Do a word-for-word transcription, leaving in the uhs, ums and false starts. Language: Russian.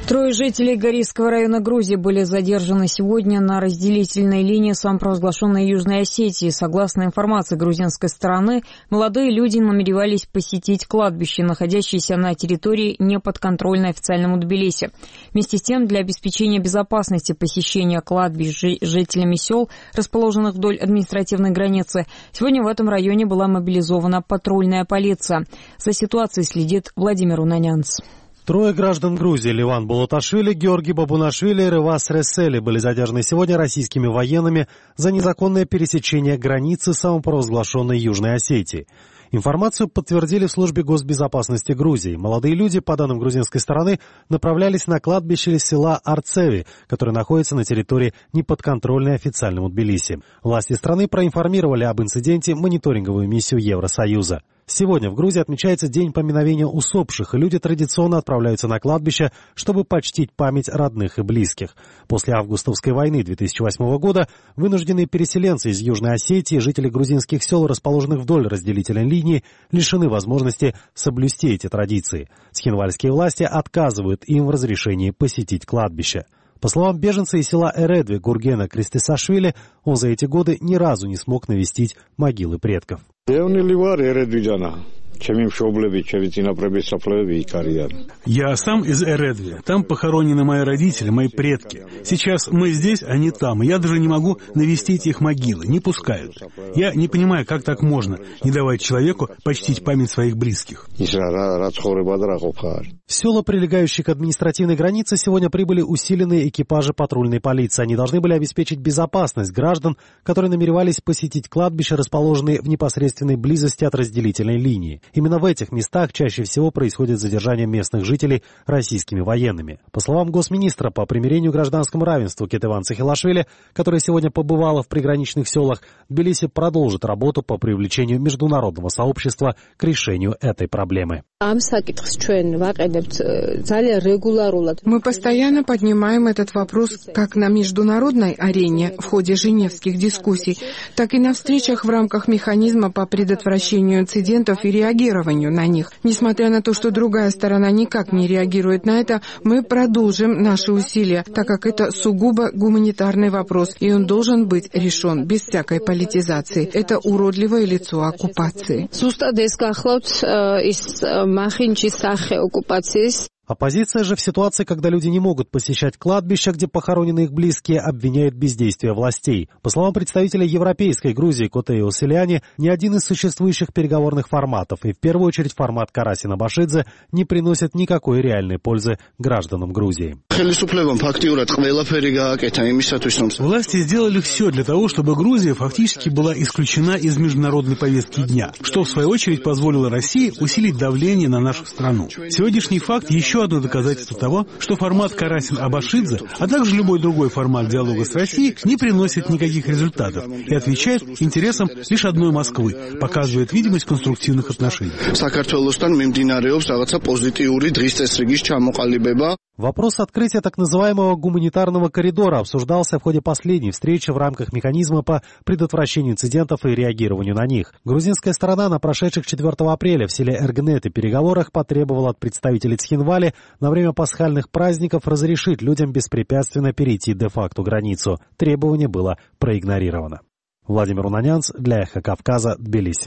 Трое жителей Горийского района Грузии были задержаны сегодня на разделительной линии самопровозглашенной Южной Осетии. Согласно информации грузинской стороны, молодые люди намеревались посетить кладбище, находящееся на территории, неподконтрольной официальному Тбилиси. Вместе с тем, для обеспечения безопасности посещения кладбищ жителями сел, расположенных вдоль административной границы, сегодня в этом районе была мобилизована патрульная полиция. За ситуацией следит Владимир Унанянц. Трое граждан Грузии — Ливан Булуташвили, Георгий Бабунашвили и Ревас Ресели — были задержаны сегодня российскими военными за незаконное пересечение границы самопровозглашенной Южной Осетии. Информацию подтвердили в службе госбезопасности Грузии. Молодые люди, по данным грузинской стороны, направлялись на кладбище села Арцеви, которое находится на территории, неподконтрольной официальному Тбилиси. Власти страны проинформировали об инциденте мониторинговую миссию Евросоюза. Сегодня в Грузии отмечается День поминовения усопших, и люди традиционно отправляются на кладбище, чтобы почтить память родных и близких. После августовской войны две тысячи восьмого года вынужденные переселенцы из Южной Осетии, жители грузинских сел, расположенных вдоль разделительной линии, лишены возможности соблюсти эти традиции. Цхинвальские власти отказывают им в разрешении посетить кладбище. По словам беженца из села Эредви Гургена Кристисашвили, он за эти годы ни разу не смог навестить могилы предков. Я сам из Эредви. Там похоронены мои родители, мои предки. Сейчас мы здесь, а не там. Я даже не могу навестить их могилы. Не пускают. Я не понимаю, как так можно не давать человеку почтить память своих близких. В села, прилегающие к административной границе, сегодня прибыли усиленные экипажи патрульной полиции. Они должны были обеспечить безопасность граждан, которые намеревались посетить кладбища, расположенные в непосредственной близости от разделительной линии. Именно в этих местах чаще всего происходит задержание местных жителей российскими военными. По словам госминистра по примирению и гражданскому равенству Кетеван Цехилашвили, которая сегодня побывала в приграничных селах, Тбилиси продолжит работу по привлечению международного сообщества к решению этой проблемы. Мы постоянно поднимаем этот вопрос как на международной арене в ходе женевских дискуссий, так и на встречах в рамках механизма по предотвращению инцидентов и реагированию на них. Несмотря на то, что другая сторона никак не реагирует на это, мы продолжим наши усилия, так как это сугубо гуманитарный вопрос, и он должен быть решен без всякой политизации. Это уродливое лицо оккупации. Оппозиция же в ситуации, когда люди не могут посещать кладбища, где похоронены их близкие, обвиняет бездействие властей. По словам представителя европейской Грузии Котео Селяни, ни один из существующих переговорных форматов, и в первую очередь формат Карасина-Башидзе, не приносит никакой реальной пользы гражданам Грузии. Власти сделали все для того, чтобы Грузия фактически была исключена из международной повестки дня, что в свою очередь позволило России усилить давление на нашу страну. Сегодняшний факт еще одно доказательство того, что формат Карасин-Абашидзе, а также любой другой формат диалога с Россией не приносит никаких результатов и отвечает интересам лишь одной Москвы, показывает видимость конструктивных отношений. Вопрос открытия так называемого гуманитарного коридора обсуждался в ходе последней встречи в рамках механизма по предотвращению инцидентов и реагированию на них. Грузинская сторона на прошедших четвёртого апреля в селе Эргнеты переговорах потребовала от представителей Цхинвали на время пасхальных праздников разрешить людям беспрепятственно перейти де-факто границу. Требование было проигнорировано. Владимир Унанянц для Эхо Кавказа, Тбилиси.